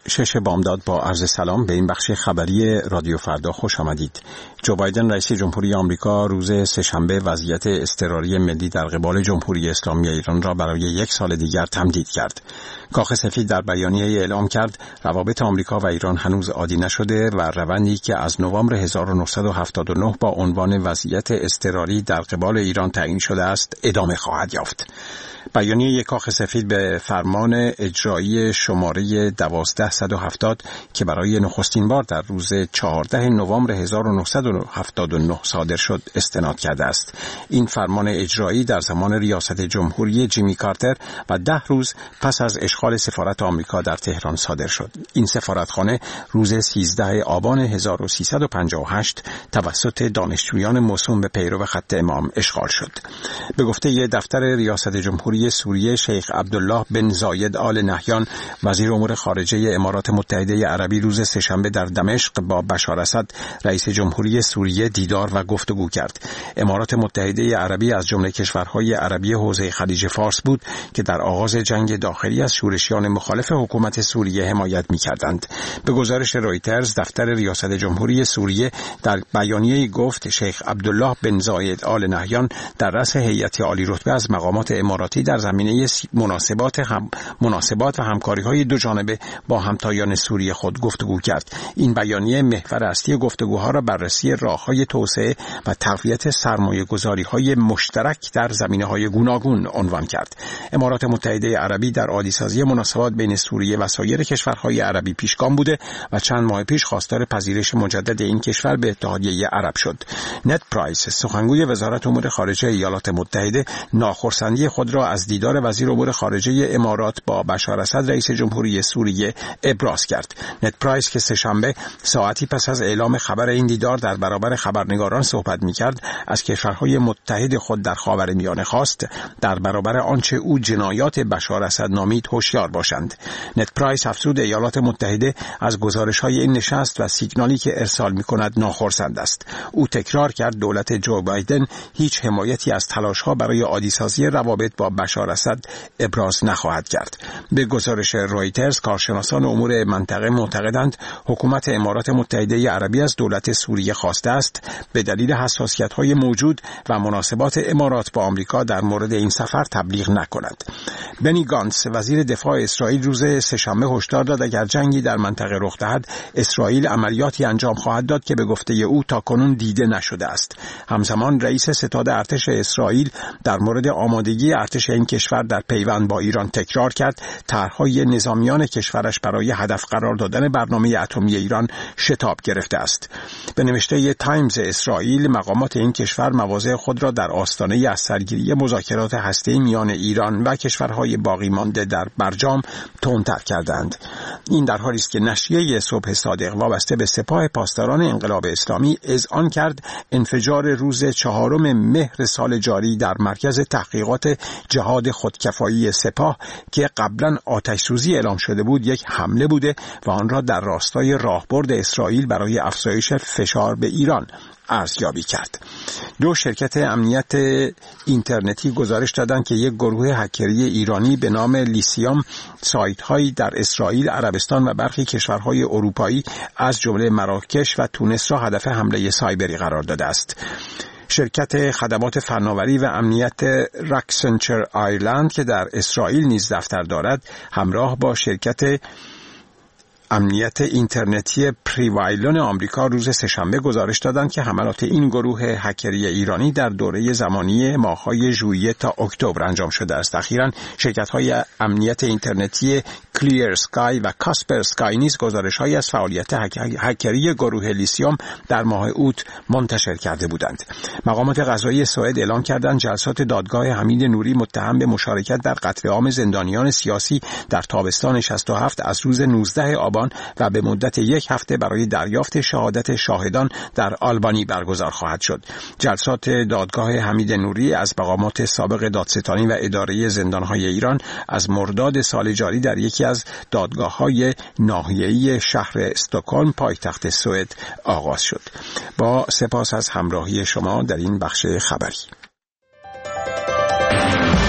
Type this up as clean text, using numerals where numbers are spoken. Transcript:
6 بامداد با عرض سلام به این بخش خبری رادیو فردا خوش آمدید. جو بایدن رئیس جمهوری آمریکا روز سه‌شنبه وضعیت اضطراری ملی در قبال جمهوری اسلامی ایران را برای 1 سال دیگر تمدید کرد. کاخ سفید در بیانیه اعلام کرد روابط آمریکا و ایران هنوز عادی نشده و روندی که از نوامبر 1979 با عنوان وضعیت اضطراری در قبال ایران تعیین شده است ادامه خواهد یافت. بیانیه کاخ سفید به فرمان اجرایی شماره 12170 که برای نخستین بار در روز 14 نوامبر 1979 صادر شد استناد کرده است. این فرمان اجرایی در زمان ریاست جمهوری جیمی کارتر و 10 روز پس از اشغال سفارت آمریکا در تهران صادر شد. این سفارتخانه روز 13 آبان 1358 توسط دانشجویان موسوم به پیرو خط امام اشغال شد. به گفته دفتر ریاست جمهوری سوریه، شیخ عبدالله بن زاید آل نهیان وزیر امور خارجه امارات متحده عربی روز سه‌شنبه در دمشق با بشار اسد رئیس جمهوری سوریه دیدار و گفتگو کرد. امارات متحده عربی از جمله کشورهای عربی حوزه خلیج فارس بود که در آغاز جنگ داخلی از شورشیان مخالف حکومت سوریه حمایت می‌کردند. به گزارش رویترز، دفتر ریاست جمهوری سوریه در بیانیه‌ای گفت شیخ عبدالله بن زاید آل نهیان در رأس هیئت عالی رتبه از مقامات اماراتی در زمینه مناسبات و همکاری‌های دو جانبه با همتایان سوریه خود گفتگو کرد. این بیانیه محور اصلی گفتگوها را بررسی راه‌های توسعه و تقویت سرمایه‌گذاری‌های مشترک در زمینه‌های گوناگون عنوان کرد. امارات متحده عربی در عالی‌سازی مناسبات بین سوریه و سایر کشورهای عربی پیشگام بوده و چند ماه پیش خواستار پذیرش مجدد این کشور به اتحادیه عرب شد. نت پرایس، سخنگوی وزارت امور خارجه ایالات متحده، ناخرسندی خود را از دیدار وزیر امور خارجه امارات با بشار اسد رئیس جمهوری سوریه ابراز کرد. نت پرایس که سه‌شنبه ساعتی پس از اعلام خبر این دیدار در برابر خبرنگاران صحبت می‌کرد، از کشورهای متحد خود در خاورمیانه خواست در برابر آنچه او جنایات بشار اسد نامید هوشیار باشند. نت پرایس افزود ایالات متحده از گزارش‌های این نشست و سیگنالی که ارسال می‌کند ناخرسند است. او تکرار کرد دولت جو بایدن هیچ حمایتی از تلاش‌ها برای عادی‌سازی روابط با بشار اسد ابراز نخواهد کرد. به گزارش رویترز، کارشناسان امور منطقه معتقدند حکومت امارات متحده عربی از دولت سوریه خواسته است به دلیل حساسیت‌های موجود و مناسبات امارات با آمریکا در مورد این سفر تبلیغ نکند. بنی گانتس، وزیر دفاع اسرائیل، روز سه‌شنبه هشدار داد اگر جنگی در منطقه رخ دهد، اسرائیل عملیاتی انجام خواهد داد که به گفته او تاکنون دیده نشده است. همزمان رئیس ستاد ارتش اسرائیل در مورد آمادگی ارتش این کشور در پیوند با ایران تکرار کرد طرح‌های نظامیان کشورش برای هدف قرار دادن برنامه اتمی ایران شتاب گرفته است. به نوشته تایمز اسرائیل، مقامات این کشور مواضع خود را در آستانه از سرگیری مذاکرات هسته‌ای میان ایران و کشورهای باقی مانده در برجام تندتر کردند. این در حالی است که نشریه صبح صادق وابسته به سپاه پاسداران انقلاب اسلامی اذعان کرد انفجار روز 4 مهر سال جاری در مرکز تحقیقات جهاد خودکفایی سپاه که قبلا آتش سوزی اعلام شده بود یک حمله بوده و آن را در راستای راهبرد اسرائیل برای افزایش فشار به ایران ارزیابی کرد. 2 شرکت امنیت اینترنتی گزارش دادند که یک گروه هکری ایرانی به نام لیسیوم سایت‌هایی در اسرائیل، عربستان و برخی کشورهای اروپایی از جمله مراکش و تونس را هدف حمله سایبری قرار داده است. شرکت خدمات فناوری و امنیت راکسنچر آیرلند که در اسرائیل نیز دفتر دارد، همراه با شرکت امنیت اینترنتی پریوایلون آمریکا روز سه‌شنبه گزارش دادند که حملات این گروه هکری ایرانی در دوره زمانی ماه‌های ژوئیه تا اکتبر انجام شده است. اخیراً شرکت‌های امنیت اینترنتی کلیر اسکای و کاسپر اسکای نیز گزارش‌هایی از فعالیت هکری گروه لیسیوم در ماه اوت منتشر کرده بودند. مقامات قضایی سوئد اعلام کردند جلسات دادگاه حمید نوری متهم به مشارکت در قتل عام زندانیان سیاسی در تابستان 67 از روز 19 آبان و به مدت 1 هفته برای دریافت شهادت شاهدان در آلبانی برگزار خواهد شد. جلسات دادگاه حمید نوری از مقامات سابق دادستانی و اداره زندان‌های ایران از مرداد سال جاری در یکی از دادگاه‌های ناحیه‌ای شهر استکهلم پایتخت سوئد آغاز شد. با سپاس از همراهی شما در این بخش خبری.